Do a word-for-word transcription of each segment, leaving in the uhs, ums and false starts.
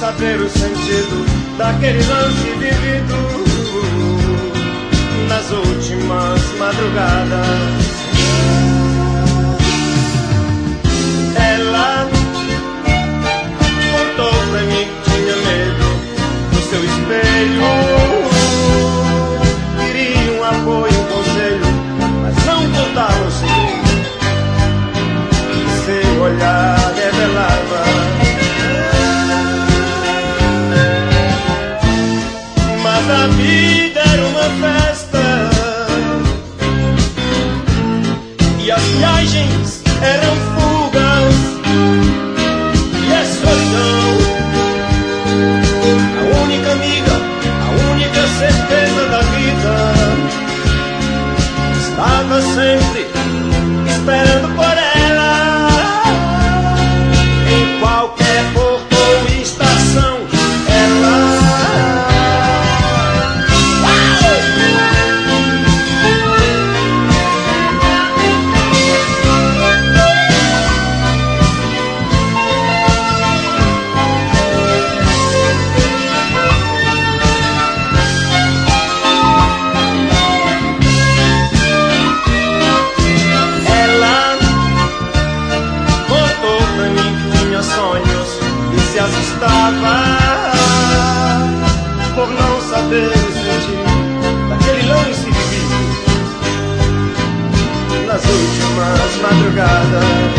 saber o sentido daquele lance vivido nas últimas madrugadas. Ela contou pra mim que tinha medo do seu espelho, queria um apoio, um conselho, mas não contava o segredo que seu olhar revelava. Mas a vida era uma festa e as viagens eram fugas, e a solidão, a única amiga, a única certeza da vida, estava sempre esperando por ela, em qualquer porto ou estação. Ela assustava por não saber o sentido daquele lance vivido nas últimas madrugadas.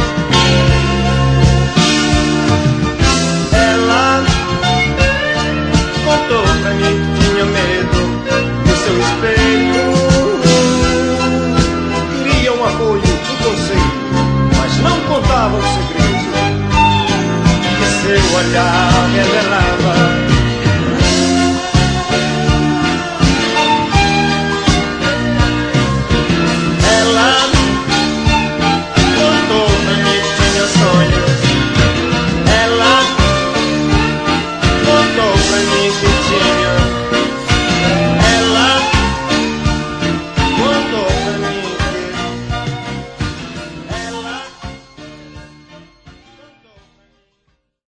Ela contou pra mim que tinha medo do seu espelho, queria um apoio, um conselho, mas não contava o segredo. Seu olhar revelava.